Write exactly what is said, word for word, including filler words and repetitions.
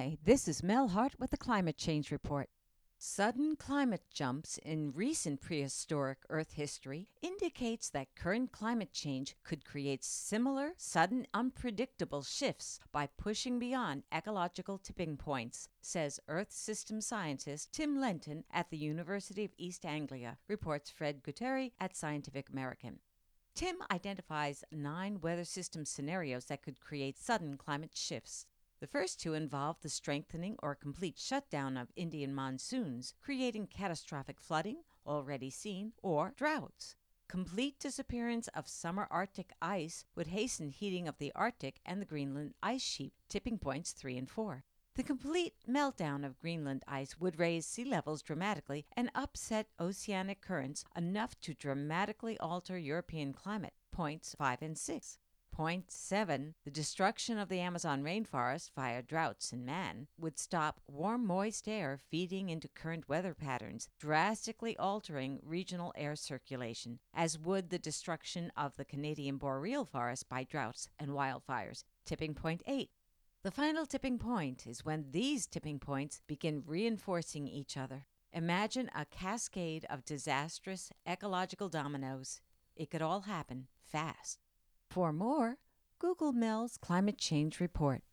Hi, this is Mel Hart with the Climate Change Report. Sudden climate jumps in recent prehistoric Earth history indicates that current climate change could create similar, sudden, unpredictable shifts by pushing beyond ecological tipping points, says Earth system scientist Tim Lenton at the University of East Anglia, reports Fred Gutteri at Scientific American. Tim identifies nine weather system scenarios that could create sudden climate shifts. The first two involve the strengthening or complete shutdown of Indian monsoons, creating catastrophic flooding, already seen, or droughts. Complete disappearance of summer Arctic ice would hasten heating of the Arctic and the Greenland ice sheet, tipping points three and four. The complete meltdown of Greenland ice would raise sea levels dramatically and upset oceanic currents enough to dramatically alter European climate, points five and six. Point seven, the destruction of the Amazon rainforest via droughts and man would stop warm, moist air feeding into current weather patterns, drastically altering regional air circulation, as would the destruction of the Canadian boreal forest by droughts and wildfires. Tipping point eight. The final tipping point is when these tipping points begin reinforcing each other. Imagine a cascade of disastrous ecological dominoes. It could all happen fast. For more, Google Mel's Climate Change Report.